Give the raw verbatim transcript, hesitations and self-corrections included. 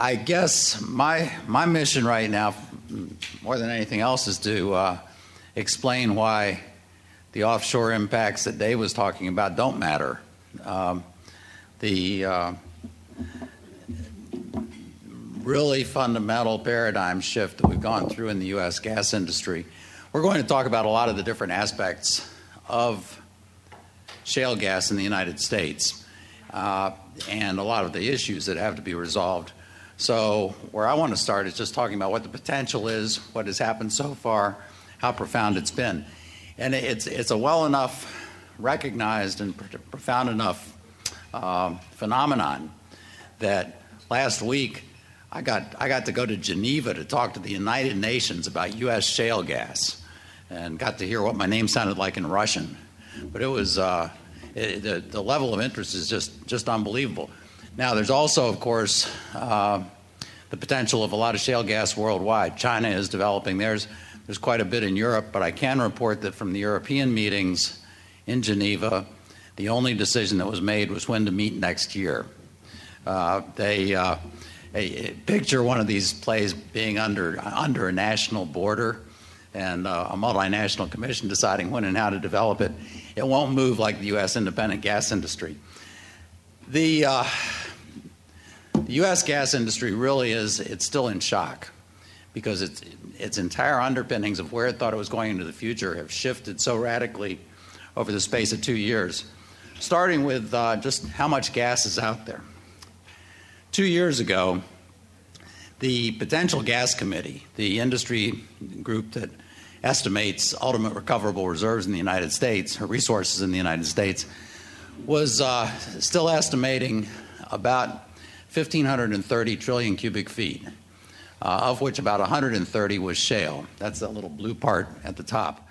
I guess my my mission right now, more than anything else, is to uh, explain why the offshore impacts that Dave was talking about don't matter. Um, the uh, really fundamental paradigm shift that we've gone through in the U S gas industry. We're going to talk about a lot of the different aspects of shale gas in the United States uh, and a lot of the issues that have to be resolved. So where I want to start is just talking about what the potential is, what has happened so far, how profound it's been. And it's, it's a well enough recognized and pr- profound enough uh, phenomenon that last week I got, I got to go to Geneva to talk to the United Nations about U S shale gas and got to hear what my name sounded like in Russian. But it was uh, it, the, the level of interest is just, just unbelievable. Now, there's also, of course, uh, the potential of a lot of shale gas worldwide. China is developing theirs. There's quite a bit in Europe, but I can report that from the European meetings in Geneva, the only decision that was made was when to meet next year. Uh, they uh, a, a picture one of these plays being under under a national border and uh, a multinational commission deciding when and how to develop it. It won't move like the U S independent gas industry. The, uh, the U S gas industry really is, it's still in shock because it's, its entire underpinnings of where it thought it was going into the future have shifted so radically over the space of two years, starting with uh, just how much gas is out there. Two years ago, the Potential Gas Committee, the industry group that estimates ultimate recoverable reserves in the United States, or resources in the United States, was uh, still estimating about one thousand five hundred thirty trillion cubic feet, uh, of which about one hundred thirty was shale. That's that little blue part at the top.